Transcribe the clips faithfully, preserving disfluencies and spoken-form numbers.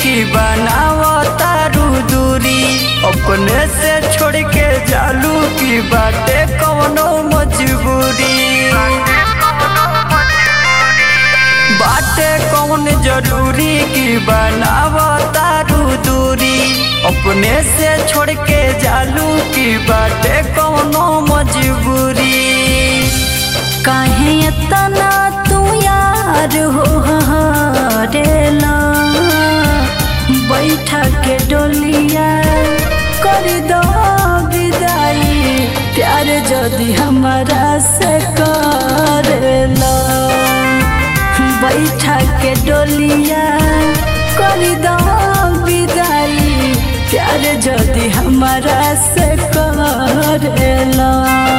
की बनावा तारू दूरी, अपने से छोड़ के जालू की बाटे कौनो मजबूरी। बाटे कौन जरूरी की बनावा तारू दूरी, अपने से छोड़ के जालू की बाटे कौनो मजबूरी। काहे इतना तू यार हो हरेला, बैठा के डोलिया कर दो विदाई, प्यार जदी हमारा से करेला। बैठा के डोलिया कर दो विदाई, प्यार जदी हमारा से करेला।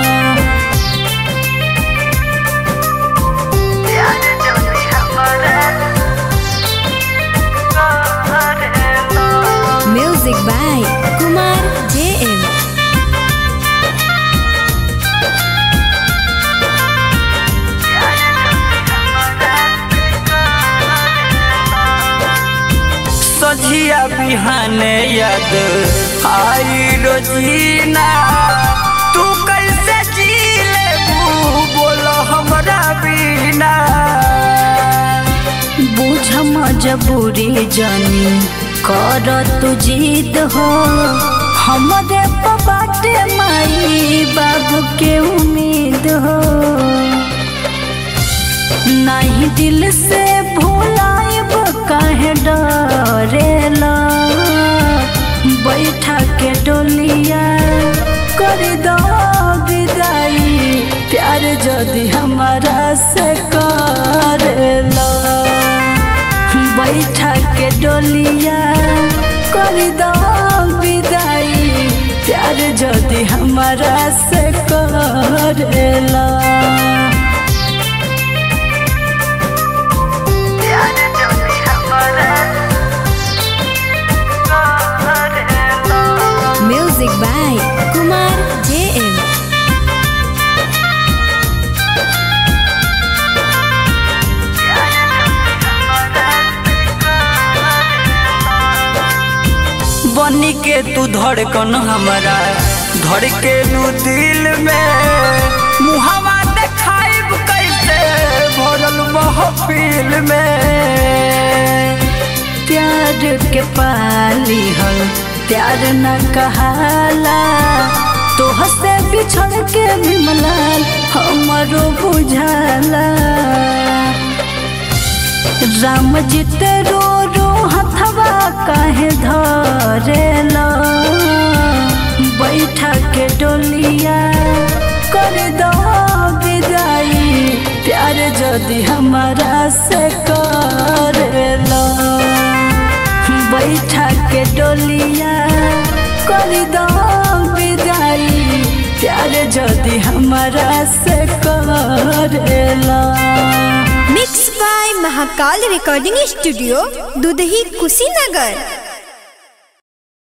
Music by Kumar J M. सझिया बिहाने याद आई रोजीना, तू कैसे जी लेबू बोलो हमरा बिना। बुझ मजबूरी जानी कर तू जिद हो, हमरे बाटे माई बाबू के उम्मीद हो। नहीं दिल से भुलाएब काहे डरेला, बैठा के डोलिया कर दो विदाई, प्यार जदी हमारा से करेला। बैठा के डोलिया कर दो विदाई, प्यार जदी हमारा से करेला। Music by Kumar J M. बनी के तू धड़कन हमरा धड़ के लू दिल में, मुहावा देखाइब कैसे भरल महफिल में। प्यार के पाली हल प्यार न कहाला, तो हसे बिछड़ के बिमलाल हमरो बुझाला। राम जित रो रो हथवा काहे धरेला, बैठा के डोलिया कर दो विदाई, प्यार जदी हमारा से करेला। बैठा के डोलिया कर दो विदाई, प्यार जदी हमारा से करेला। Mixed by Mahakal Recording Studio, Dudhi, Kushinagar.